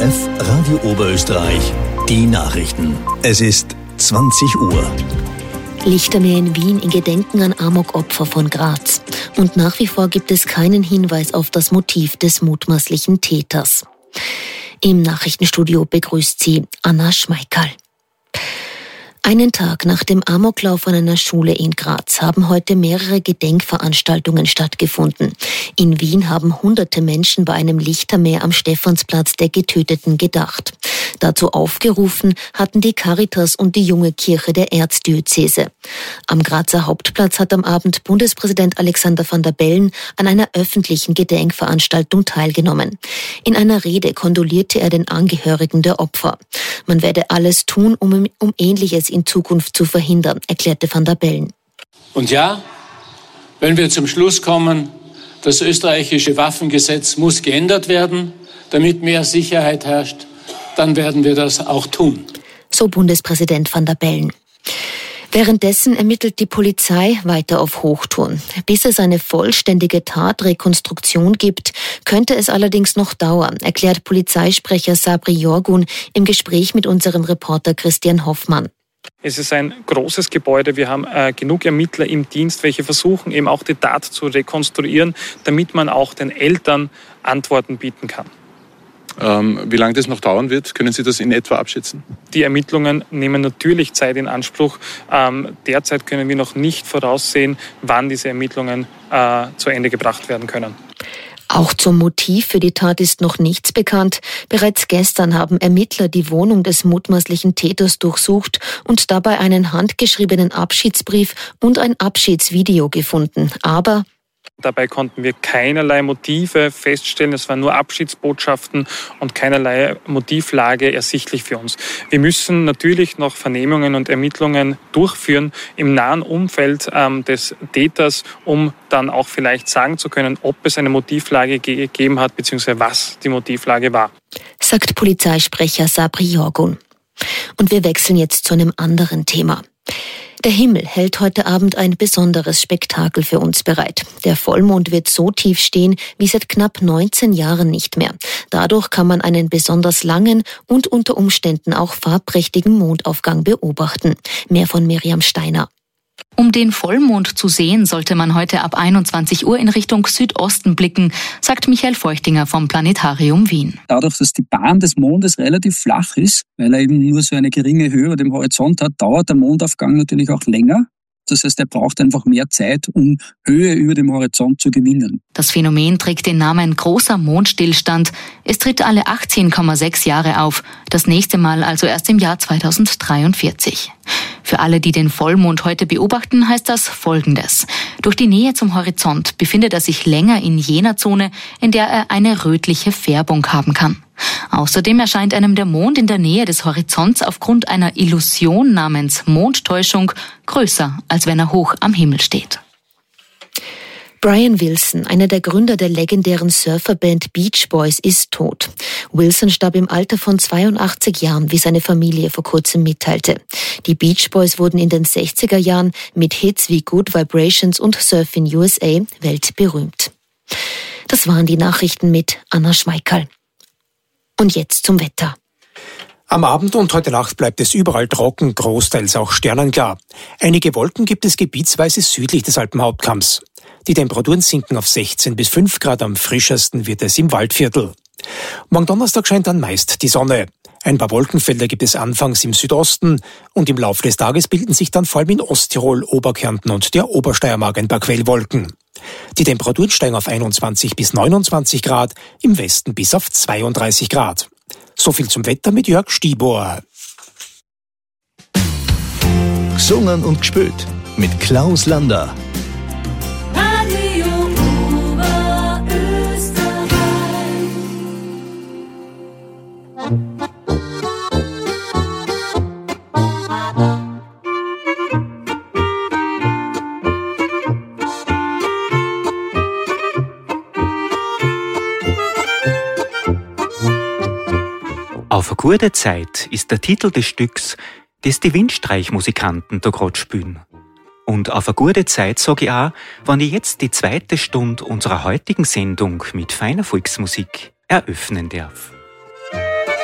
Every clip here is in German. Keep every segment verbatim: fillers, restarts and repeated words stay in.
F Radio Oberösterreich, die Nachrichten. Es ist zwanzig Uhr. Lichtermeer in Wien in Gedenken an Amokopfer von Graz. Und nach wie vor gibt es keinen Hinweis auf das Motiv des mutmaßlichen Täters. Im Nachrichtenstudio begrüßt sie Anna Schmeickerl. Einen Tag nach dem Amoklauf an einer Schule in Graz haben heute mehrere Gedenkveranstaltungen stattgefunden. In Wien haben hunderte Menschen bei einem Lichtermeer am Stephansplatz der Getöteten gedacht. Dazu aufgerufen hatten die Caritas und die Junge Kirche der Erzdiözese. Am Grazer Hauptplatz hat am Abend Bundespräsident Alexander Van der Bellen an einer öffentlichen Gedenkveranstaltung teilgenommen. In einer Rede kondolierte er den Angehörigen der Opfer. Man werde alles tun, um, um Ähnliches in Zukunft zu verhindern, erklärte Van der Bellen. Und ja, wenn wir zum Schluss kommen, das österreichische Waffengesetz muss geändert werden, damit mehr Sicherheit herrscht, dann werden wir das auch tun. So Bundespräsident Van der Bellen. Währenddessen ermittelt die Polizei weiter auf Hochtouren. Bis es eine vollständige Tatrekonstruktion gibt, könnte es allerdings noch dauern, erklärt Polizeisprecher Sabri Jorgun im Gespräch mit unserem Reporter Christian Hoffmann. Es ist ein großes Gebäude. Wir haben äh, genug Ermittler im Dienst, welche versuchen eben auch die Tat zu rekonstruieren, damit man auch den Eltern Antworten bieten kann. Ähm, wie lange das noch dauern wird, können Sie das in etwa abschätzen? Die Ermittlungen nehmen natürlich Zeit in Anspruch. Ähm, derzeit können wir noch nicht voraussehen, wann diese Ermittlungen äh, zu Ende gebracht werden können. Auch zum Motiv für die Tat ist noch nichts bekannt. Bereits gestern haben Ermittler die Wohnung des mutmaßlichen Täters durchsucht und dabei einen handgeschriebenen Abschiedsbrief und ein Abschiedsvideo gefunden. Aber dabei konnten wir keinerlei Motive feststellen. Es waren nur Abschiedsbotschaften und keinerlei Motivlage ersichtlich für uns. Wir müssen natürlich noch Vernehmungen und Ermittlungen durchführen im nahen Umfeld ähm, des Täters, um dann auch vielleicht sagen zu können, ob es eine Motivlage gegeben hat, beziehungsweise was die Motivlage war. Sagt Polizeisprecher Sabri Jorgun. Und wir wechseln jetzt zu einem anderen Thema. Der Himmel hält heute Abend ein besonderes Spektakel für uns bereit. Der Vollmond wird so tief stehen wie seit knapp neunzehn Jahren nicht mehr. Dadurch kann man einen besonders langen und unter Umständen auch farbprächtigen Mondaufgang beobachten. Mehr von Miriam Steiner. Um den Vollmond zu sehen, sollte man heute ab einundzwanzig Uhr in Richtung Südosten blicken, sagt Michael Feuchtinger vom Planetarium Wien. Dadurch, dass die Bahn des Mondes relativ flach ist, weil er eben nur so eine geringe Höhe über dem Horizont hat, dauert der Mondaufgang natürlich auch länger. Das heißt, er braucht einfach mehr Zeit, um Höhe über dem Horizont zu gewinnen. Das Phänomen trägt den Namen großer Mondstillstand. Es tritt alle achtzehn Komma sechs Jahre auf. Das nächste Mal also erst im Jahr zweitausenddreiundvierzig. Für alle, die den Vollmond heute beobachten, heißt das Folgendes. Durch die Nähe zum Horizont befindet er sich länger in jener Zone, in der er eine rötliche Färbung haben kann. Außerdem erscheint einem der Mond in der Nähe des Horizonts aufgrund einer Illusion namens Mondtäuschung größer, als wenn er hoch am Himmel steht. Brian Wilson, einer der Gründer der legendären Surferband Beach Boys, ist tot. Wilson starb im Alter von zweiundachtzig Jahren, wie seine Familie vor kurzem mitteilte. Die Beach Boys wurden in den sechziger Jahren mit Hits wie Good Vibrations und Surfin' U S A weltberühmt. Das waren die Nachrichten mit Anna Schmeickerl. Und jetzt zum Wetter. Am Abend und heute Nacht bleibt es überall trocken, großteils auch sterneklar. Einige Wolken gibt es gebietsweise südlich des Alpenhauptkamms. Die Temperaturen sinken auf sechzehn bis fünf Grad, am frischesten wird es im Waldviertel. Morgen Donnerstag scheint dann meist die Sonne. Ein paar Wolkenfelder gibt es anfangs im Südosten und im Laufe des Tages bilden sich dann vor allem in Osttirol, Oberkärnten und der Obersteiermark ein paar Quellwolken. Die Temperaturen steigen auf einundzwanzig bis neunundzwanzig Grad, im Westen bis auf zweiunddreißig Grad. So viel zum Wetter mit Jörg Stibor. Gesungen und gespielt mit Klaus Lander. Radio Oberösterreich. Auf eine gute Zeit ist der Titel des Stücks, das die Windstreichmusikanten da grad spielen. Und auf eine gute Zeit sage ich auch, wenn ich jetzt die zweite Stunde unserer heutigen Sendung mit feiner Volksmusik eröffnen darf.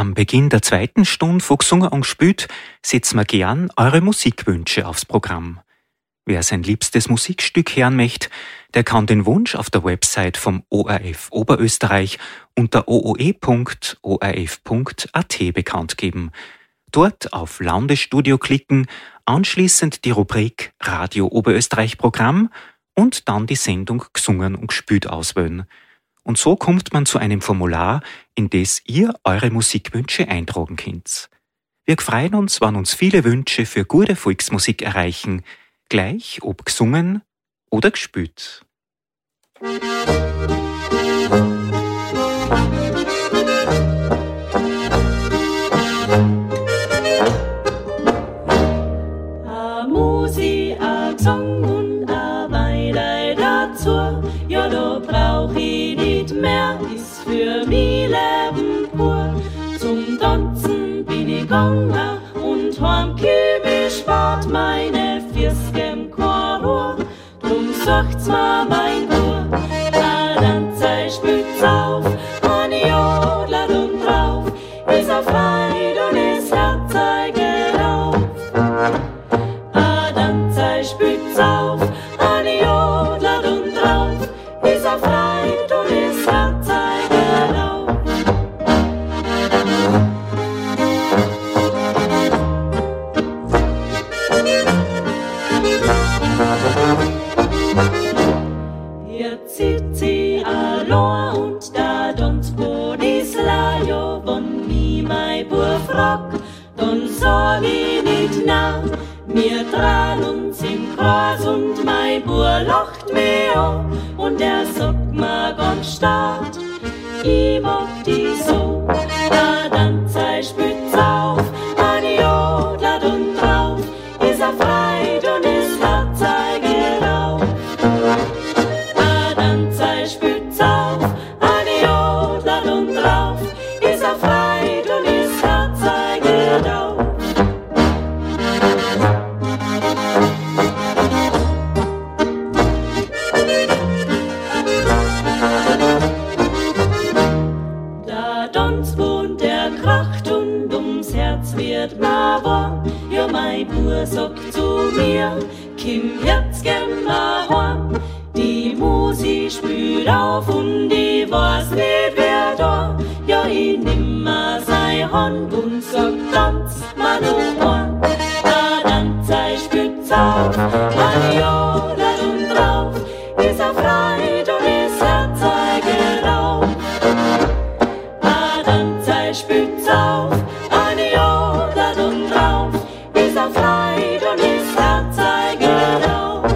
Am Beginn der zweiten Stunde von Gesungen und Gespielt setzen wir gern eure Musikwünsche aufs Programm. Wer sein liebstes Musikstück hören möchte, der kann den Wunsch auf der Website vom O R F Oberösterreich unter o o e punkt o r f punkt a t bekannt geben. Dort auf Landesstudio klicken, anschließend die Rubrik Radio Oberösterreich Programm und dann die Sendung Gesungen und Gespielt auswählen. Und so kommt man zu einem Formular, in das ihr eure Musikwünsche eintragen könnt. Wir freuen uns, wenn uns viele Wünsche für gute Volksmusik erreichen, gleich ob gesungen oder gespielt. A Musi, a Song und a Weidei dazu, ja da brauch ich nicht mehr, ist für mich Leben pur. Zum Tanzen bin ich gegangen und heimkomm ich spart meine Fürstgem kein Ruhe, drum sucht's mir mein Uhr. A Danzei spült's auf, an Jodler und drauf, ist er frei und ist Herzei gerauf. A Danzei spült's auf, an Jodler und drauf, ist er frei und ist Herzei gerauf. Jetzt sieht sie allein und da don's Bodis Lajo, wenn mich mein Bub fragt, dann sag ich nicht na. Wir drehen uns im Kreis und mein Bub lacht mich an und er sagt mir ganz stark, ich mag dich so. Da Danzei spült's auf, an Jodler und drauf, ist er frei und ist Herzei gerauf. A Danzei spült's auf, an Jodler und drauf, ist er frei und ist Herzei gerauf. Da don's wohnt der kracht und ums Herz wird mir warm. Ja, mein Bub sagt zu mir, Kim, jetzt gehen wir heim. Die Musi spült auf und ich weiß nicht wer da. Ja, ich nimm mal seine Hand und sag, tanz mal noch an. Da Danzei spült's auf, an Jodler und drauf, ist er frei und ist Herzei gerauf. A Danzei spült's auf, an Jodler und drauf, ist er frei und ist Herzei gerauf.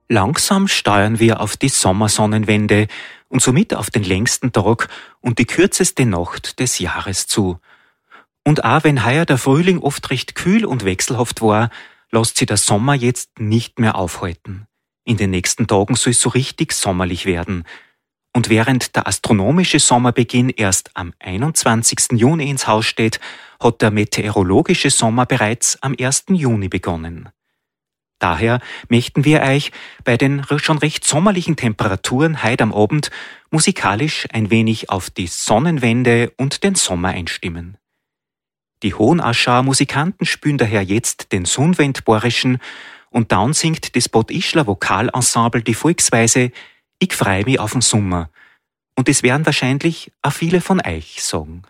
Langsam steuern wir auf die Sommersonnenwende und somit auf den längsten Tag und die kürzeste Nacht des Jahres zu. Und auch wenn heuer der Frühling oft recht kühl und wechselhaft war, lässt sich der Sommer jetzt nicht mehr aufhalten. In den nächsten Tagen soll es so richtig sommerlich werden. Und während der astronomische Sommerbeginn erst am einundzwanzigsten Juni ins Haus steht, hat der meteorologische Sommer bereits am ersten Juni begonnen. Daher möchten wir euch bei den schon recht sommerlichen Temperaturen heute am Abend musikalisch ein wenig auf die Sonnenwende und den Sommer einstimmen. Die Hohenaschauer Musikanten spielen daher jetzt den Sonnwendborischen und dann singt das Bad Ischler Vokalensemble die Volksweise Ich freu mich auf den Sommer. Und das werden wahrscheinlich auch viele von euch sagen.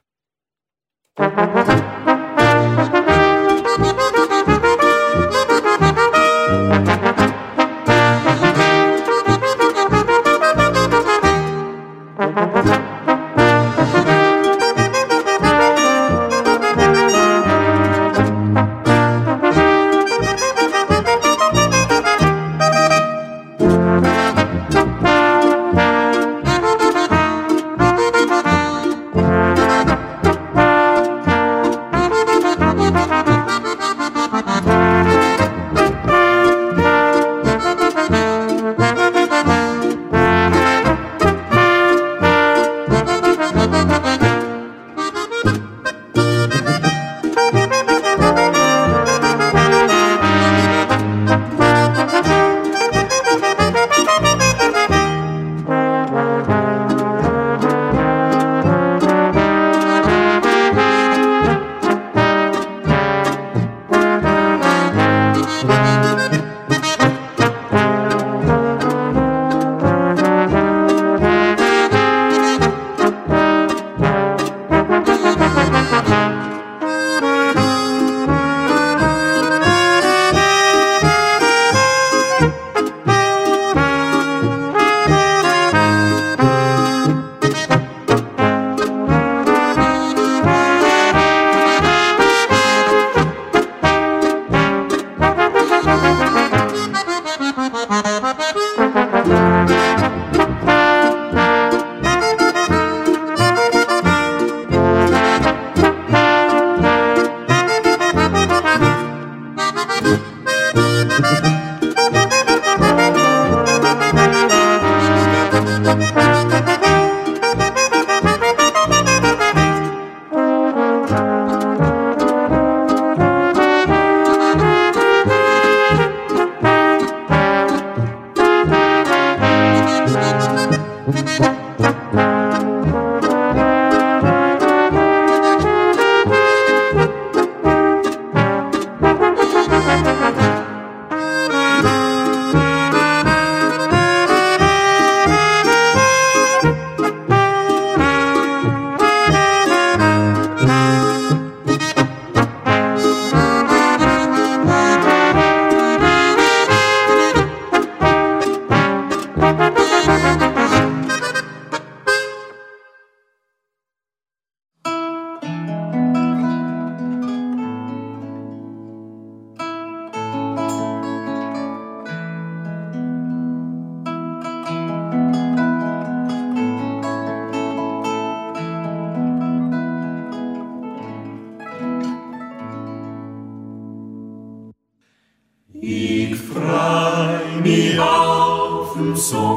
Ich freu mich auf den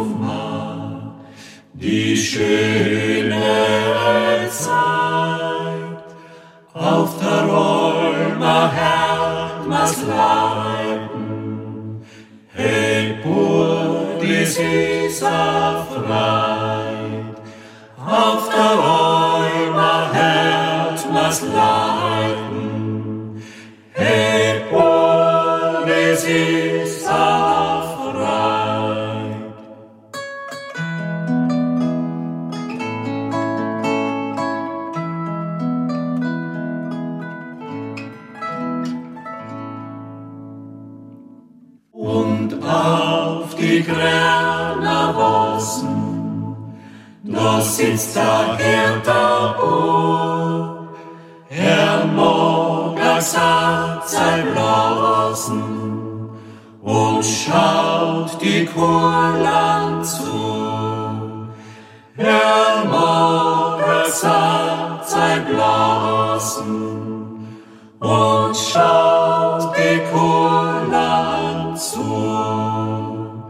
Sommer, die schöne Zeit. Auf der Römer hört man's leiden, hey Bur, dies ist a Freit. Auf der Römer hört man's leiden, hey Bur, dies ist a Freit. Und auf die grünen Rosen, da sitzt der Herr Uhr, er mag ein Satz sein blasen, und schaut die Kurland zu. Er mag sagt sein Blasen und schaut die Kurland zu.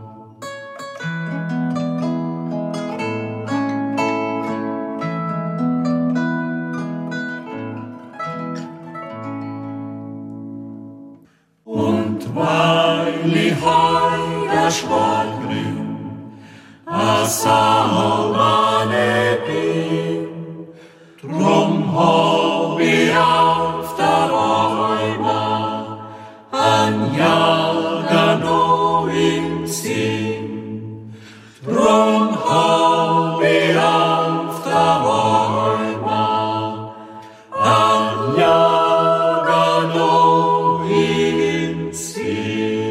Und weil ich heuer schwach bin, a Saumane bin, drum hab ich auf der Räume an Jager noch im Sinn. Drum hab ich auf der Räume an Jager noch im Sinn.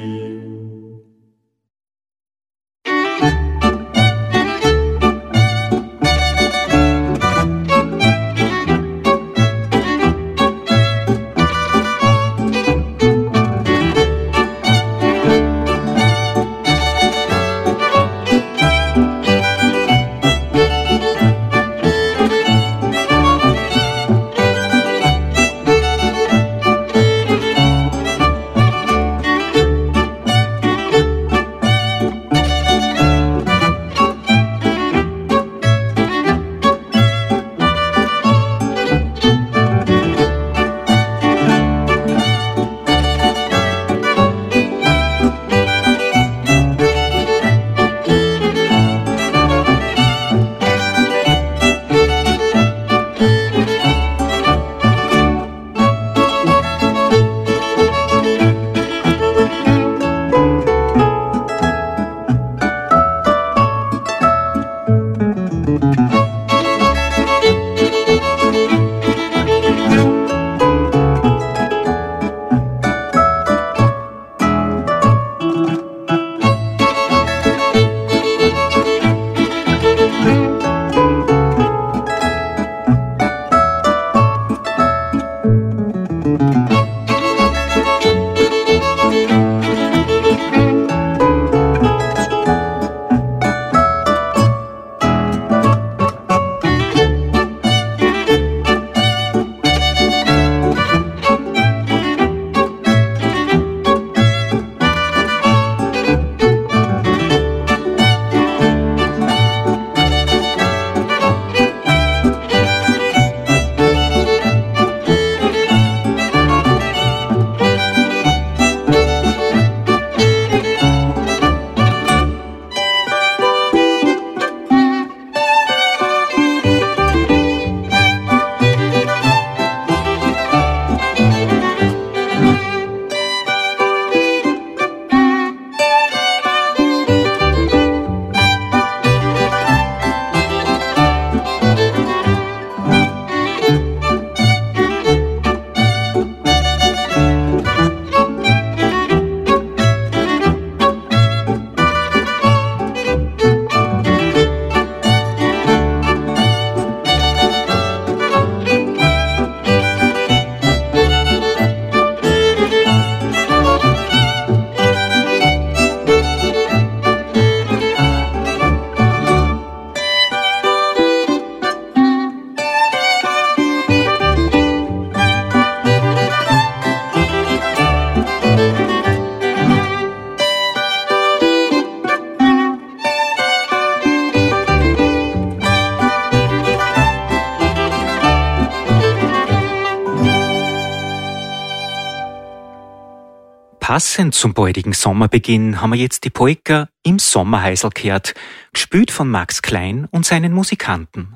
Passend zum baldigen Sommerbeginn haben wir jetzt die Polka Im Sommerheisel gehört, gespielt von Max Klein und seinen Musikanten.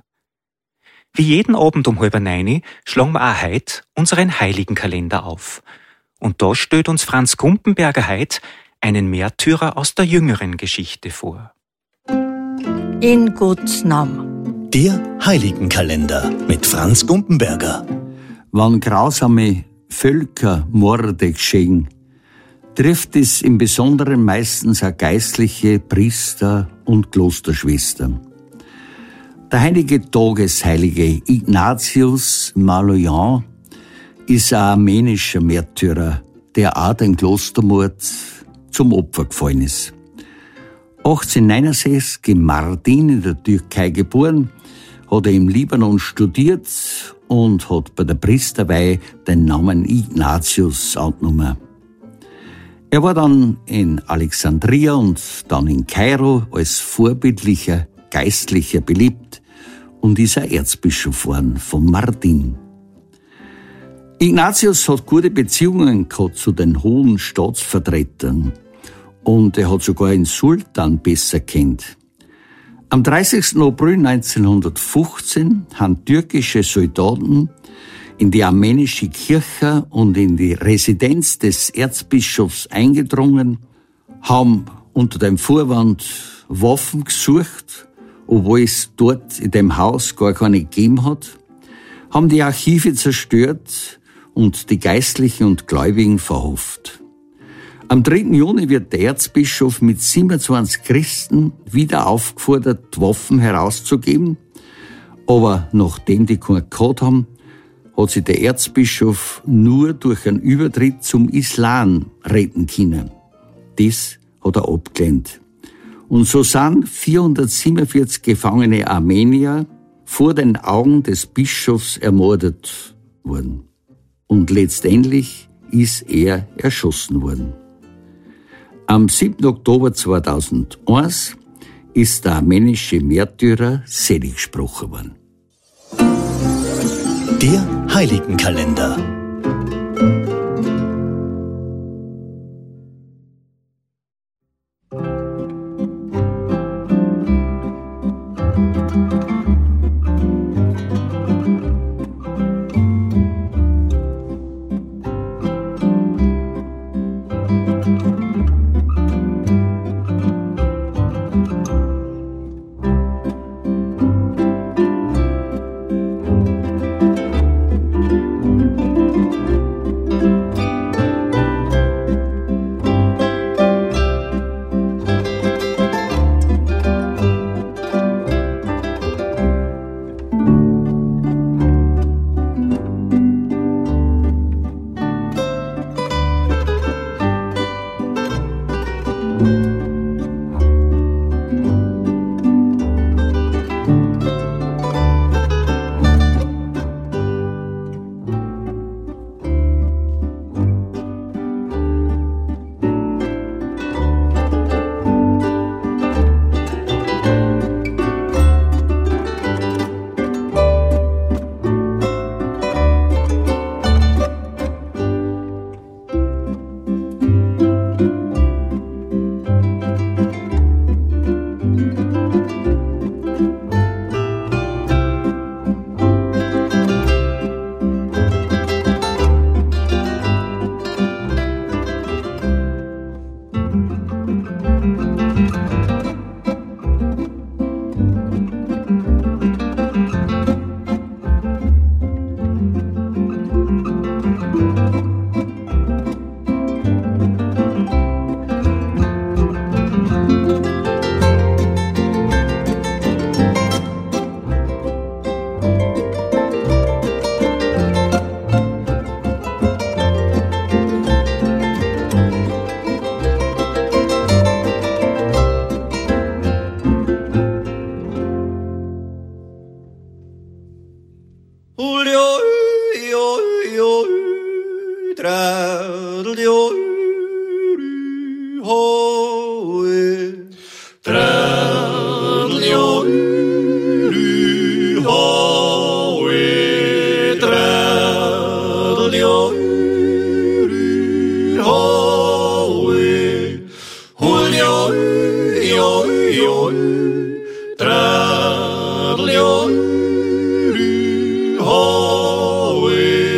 Wie jeden Abend um halb neun schlagen wir auch heute unseren Heiligenkalender auf. Und da stellt uns Franz Gumpenberger heute einen Märtyrer aus der jüngeren Geschichte vor. In Gottes Namen. Der Heiligenkalender mit Franz Gumpenberger. Wann grausame Völkermorde geschehen, trifft es im Besonderen meistens auch geistliche Priester und Klosterschwestern. Der heilige Tagesheilige Ignatius Maloyan ist ein armenischer Märtyrer, der auch den Klostermord zum Opfer gefallen ist. achtzehnhundertneunundsechzig in Mardin in der Türkei geboren, hat er im Libanon studiert und hat bei der Priesterweihe den Namen Ignatius angenommen. Er war dann in Alexandria und dann in Kairo als vorbildlicher Geistlicher beliebt und ist ein Erzbischof geworden von Mardin. Ignatius hat gute Beziehungen gehabt zu den hohen Staatsvertretern und er hat sogar den Sultan besser kennt. Am dreißigsten April neunzehnhundertfünfzehn haben türkische Soldaten in die armenische Kirche und in die Residenz des Erzbischofs eingedrungen, haben unter dem Vorwand Waffen gesucht, obwohl es dort in dem Haus gar keine gegeben hat, haben die Archive zerstört und die Geistlichen und Gläubigen verhaftet. Am dritten Juni wird der Erzbischof mit siebenundzwanzig Christen wieder aufgefordert, die Waffen herauszugeben, aber nachdem die keine gehabt haben, hat sich der Erzbischof nur durch einen Übertritt zum Islam retten können. Das hat er abgelehnt. Und so sind vierhundertsiebenundvierzig gefangene Armenier vor den Augen des Bischofs ermordet worden. Und letztendlich ist er erschossen worden. Am siebten Oktober zweitausendeins ist der armenische Märtyrer selig gesprochen worden. Der Heiligenkalender.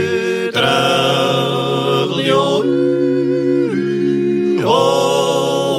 Oh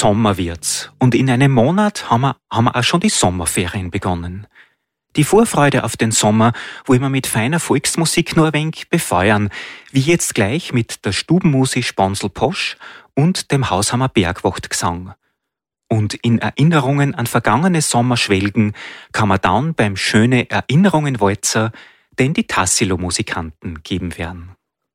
Sommer wird's und in einem Monat haben wir, haben wir auch schon die Sommerferien begonnen. Die Vorfreude auf den Sommer wollen wir mit feiner Volksmusik nur ein wenig befeuern, wie jetzt gleich mit der Stubenmusik Sponsl Posch und dem Haushammer Bergwachtgesang. Und in Erinnerungen an vergangene Sommer schwelgen kann man dann beim schöne Erinnerungen-Walzer den die Tassilo-Musikanten geben werden.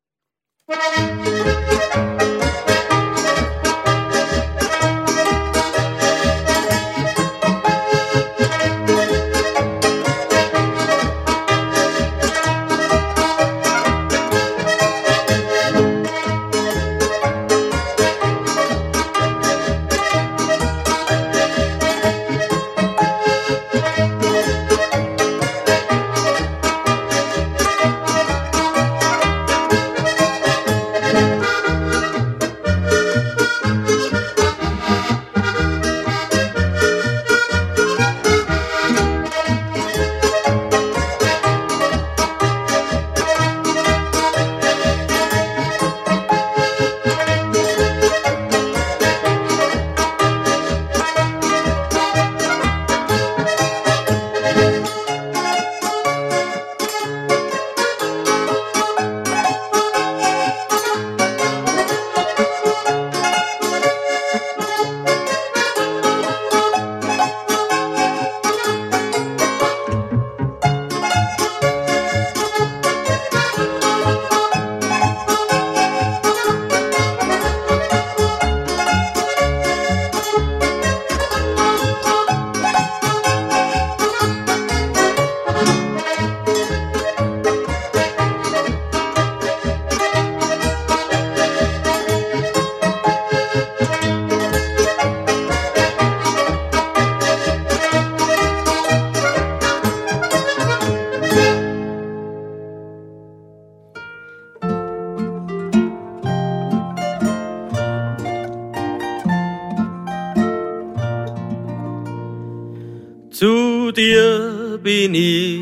Zu dir bin ich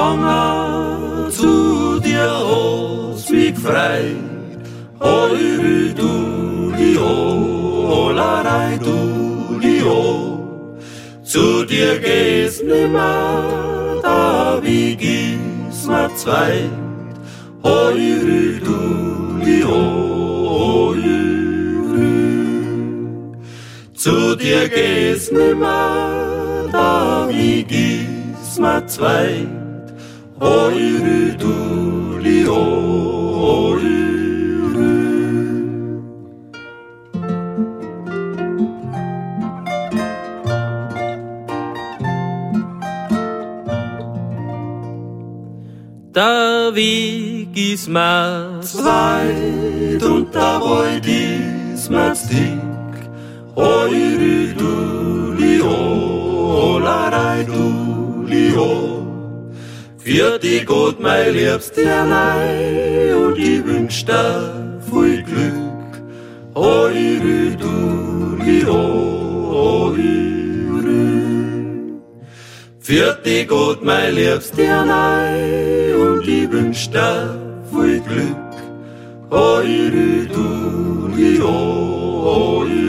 gegangen, zu dir hast mich gefreit. Heure du die Holerei, du die Ho. Zu dir gehst nimmer, da wie gieß mir zwei. Heure du die Holerei. Zu dir gehst nimmer, da wie gieß mir zwei. Heure du die Holerei. Der Weg ist mir zu weit und der Wald ist mir zu dick. Heure du li Holerei, du li ho. Für die Gott mein liebste allein und ich wünsch dir viel Glück. Heure du li Holerei. Für die Gott mein liebste allein und ich wünsch dir viel Glück. Heure du li Holerei.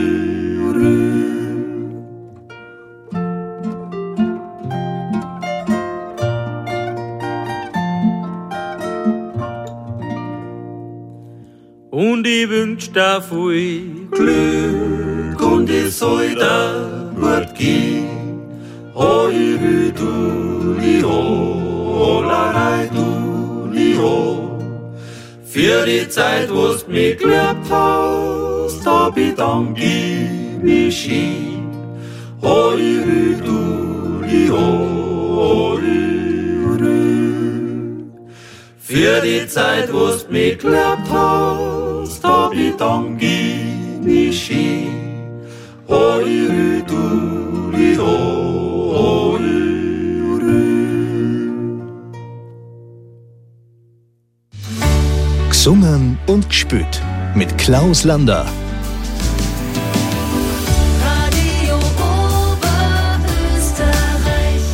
Und ich wünsch dir viel Glück und es soll dir gut gehen. Heure du li Holerei, du li ho. Für die Zeit, wo's mich geliebt hast, hab ich dann gib mich schien. Heure du li Holerei. Für die Zeit, wo's mich geliebt hast, hab ich dann gib mich schien. Heure du li Holerei. Gesungen und gespürt mit Klaus Lander. Radio Oberösterreich.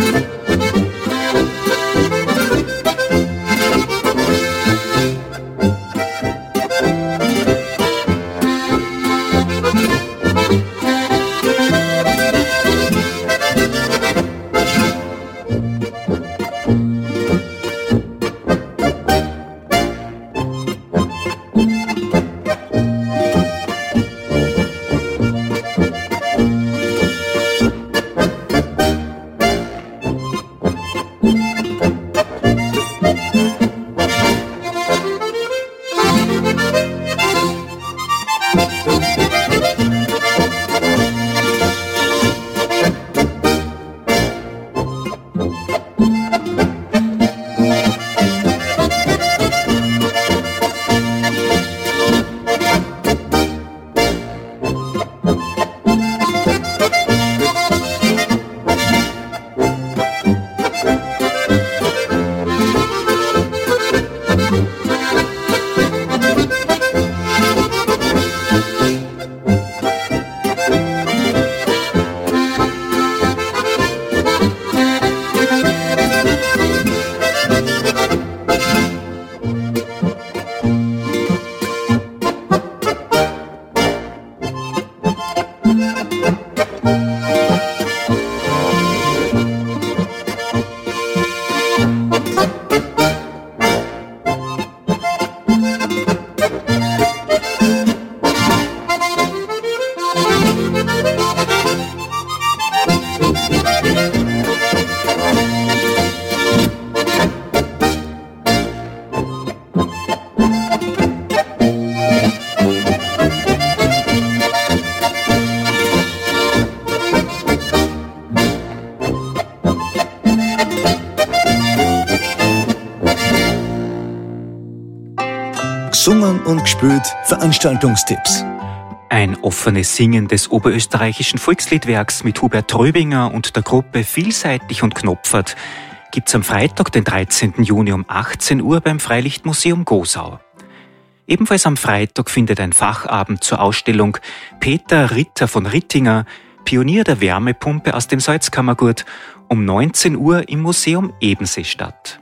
Gesungen und gespielt Veranstaltungstipps. Ein offenes Singen des oberösterreichischen Volksliedwerks mit Hubert Tröbinger und der Gruppe Vielseitig und Knopfert gibt's am Freitag, den dreizehnten Juni um achtzehn Uhr beim Freilichtmuseum Gosau. Ebenfalls am Freitag findet ein Fachabend zur Ausstellung Peter Ritter von Rittinger, Pionier der Wärmepumpe aus dem Salzkammergut, um neunzehn Uhr im Museum Ebensee statt.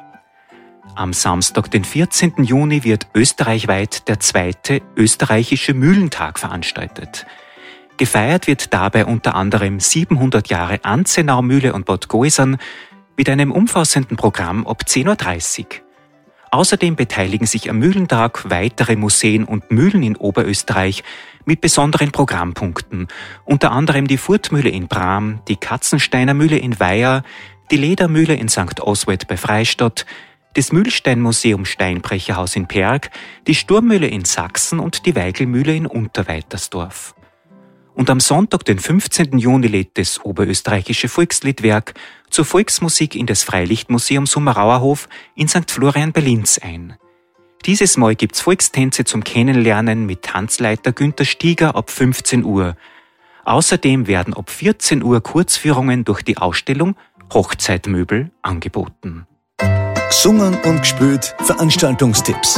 Am Samstag, den vierzehnten Juni, wird österreichweit der zweite österreichische Mühlentag veranstaltet. Gefeiert wird dabei unter anderem siebenhundert Jahre Anzenau-Mühle und Bad Goisern mit einem umfassenden Programm ab zehn Uhr dreißig. Außerdem beteiligen sich am Mühlentag weitere Museen und Mühlen in Oberösterreich mit besonderen Programmpunkten, unter anderem die Furtmühle in Bram, die Katzensteiner Mühle in Weiher, die Ledermühle in Sankt Oswald bei Freistadt, das Mühlsteinmuseum Steinbrecherhaus in Perg, die Sturmmühle in Sachsen und die Weigelmühle in Unterweitersdorf. Und am Sonntag, den fünfzehnten Juni, lädt das oberösterreichische Volksliedwerk zur Volksmusik in das Freilichtmuseum Summerauerhof in Sankt Florian bei Linz ein. Dieses Mal gibt's Volkstänze zum Kennenlernen mit Tanzleiter Günther Stieger ab fünfzehn Uhr. Außerdem werden ab vierzehn Uhr Kurzführungen durch die Ausstellung Hochzeitmöbel angeboten. Gesungen und gespielt Veranstaltungstipps.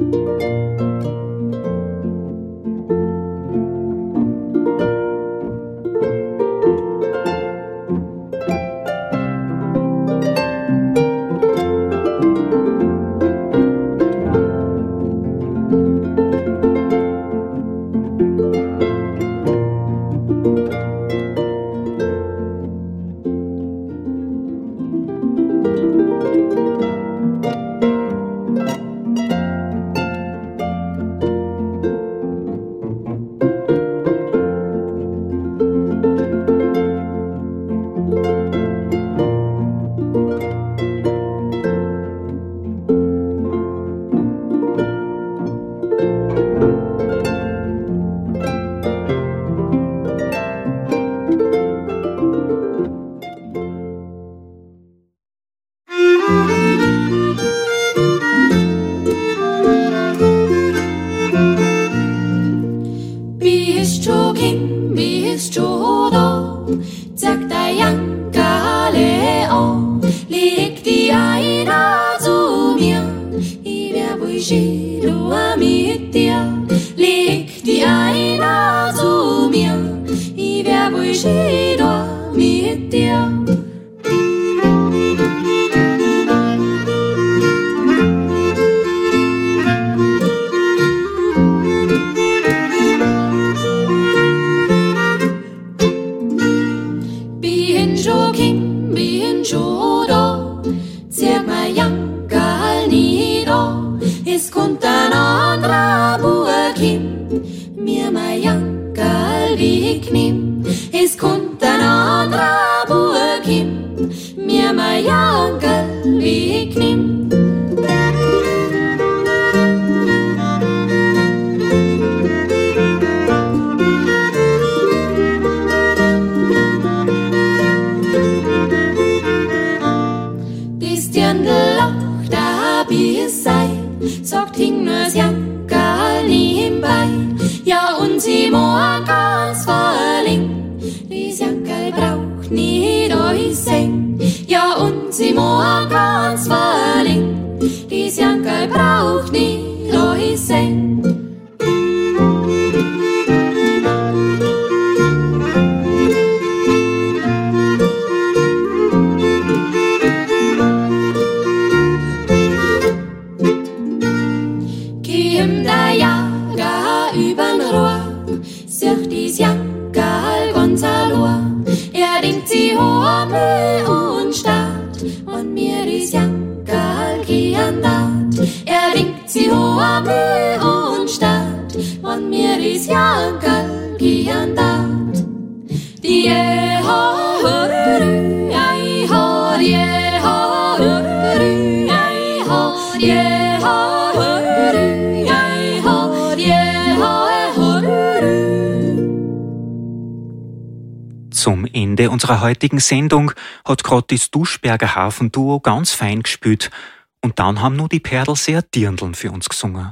Zum Ende unserer heutigen Sendung hat gerade das Duschberger Hafenduo ganz fein gespielt und dann haben nur die Perlseer Dirndln für uns gesungen.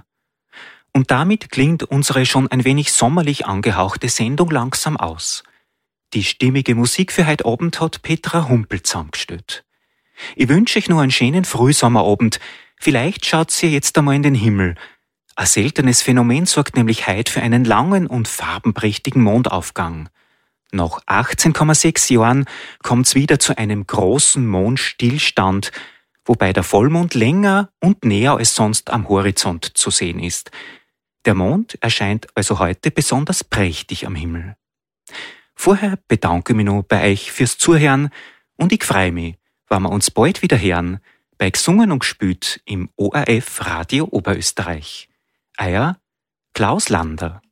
Und damit klingt unsere schon ein wenig sommerlich angehauchte Sendung langsam aus. Die stimmige Musik für heute Abend hat Petra Humpel zusammengestellt. Ich wünsche euch nur einen schönen Frühsommerabend. Vielleicht schaut ihr jetzt einmal in den Himmel. Ein seltenes Phänomen sorgt nämlich heute für einen langen und farbenprächtigen Mondaufgang. Nach achtzehn Komma sechs Jahren kommt's wieder zu einem großen Mondstillstand, wobei der Vollmond länger und näher als sonst am Horizont zu sehen ist. Der Mond erscheint also heute besonders prächtig am Himmel. Vorher bedanke ich mich noch bei euch fürs Zuhören und ich freue mich, wenn wir uns bald wieder hören bei Gesungen und Gespielt im O R F Radio Oberösterreich. Euer Klaus Lander.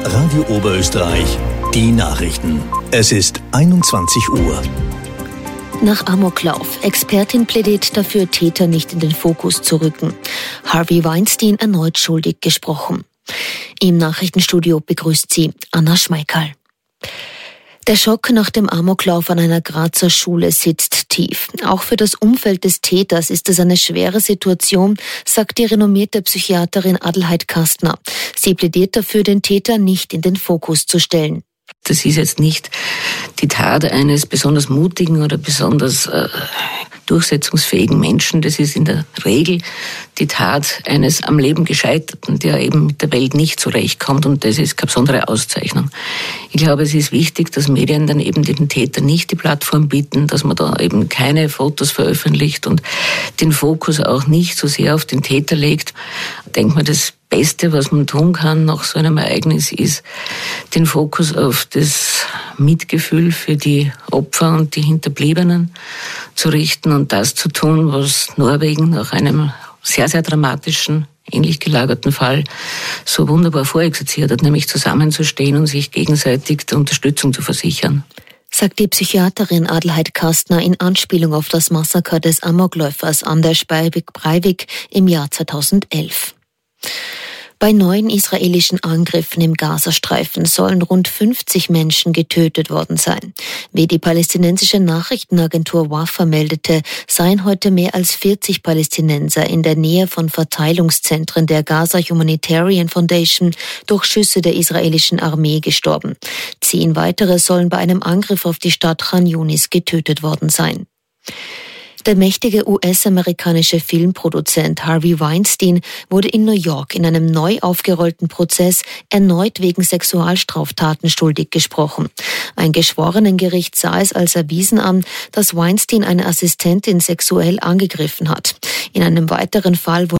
Radio Oberösterreich, die Nachrichten. Es ist einundzwanzig Uhr. Nach Amoklauf. Expertin plädiert dafür, Täter nicht in den Fokus zu rücken. Harvey Weinstein erneut schuldig gesprochen. Im Nachrichtenstudio begrüßt sie Anna Schmeickerl. Der Schock nach dem Amoklauf an einer Grazer Schule sitzt tief. Auch für das Umfeld des Täters ist es eine schwere Situation, sagt die renommierte Psychiaterin Adelheid Kastner. Sie plädiert dafür, den Täter nicht in den Fokus zu stellen. Das ist jetzt nicht die Tat eines besonders mutigen oder besonders äh, durchsetzungsfähigen Menschen. Das ist in der Regel die Tat eines am Leben Gescheiterten, der eben mit der Welt nicht zurechtkommt. Und das ist keine besondere Auszeichnung. Ich glaube, es ist wichtig, dass Medien dann eben den Täter nicht die Plattform bieten, dass man da eben keine Fotos veröffentlicht und den Fokus auch nicht so sehr auf den Täter legt. Ich denke mal, das Beste, was man tun kann nach so einem Ereignis, ist, den Fokus auf das Mitgefühl für die Opfer und die Hinterbliebenen zu richten und das zu tun, was Norwegen nach einem sehr, sehr dramatischen, ähnlich gelagerten Fall so wunderbar vorexerziert hat, nämlich zusammenzustehen und sich gegenseitig der Unterstützung zu versichern. Sagt die Psychiaterin Adelheid Kastner in Anspielung auf das Massaker des Amokläufers Anders Breivik im Jahr zweitausendelf. Bei neuen israelischen Angriffen im Gazastreifen sollen rund fünfzig Menschen getötet worden sein. Wie die palästinensische Nachrichtenagentur Wafa meldete, seien heute mehr als vierzig Palästinenser in der Nähe von Verteilungszentren der Gaza Humanitarian Foundation durch Schüsse der israelischen Armee gestorben. Zehn weitere sollen bei einem Angriff auf die Stadt Khan Yunis getötet worden sein. Der mächtige U S-amerikanische Filmproduzent Harvey Weinstein wurde in New York in einem neu aufgerollten Prozess erneut wegen Sexualstraftaten schuldig gesprochen. Ein Geschworenengericht sah es als erwiesen an, dass Weinstein eine Assistentin sexuell angegriffen hat. In einem weiteren Fall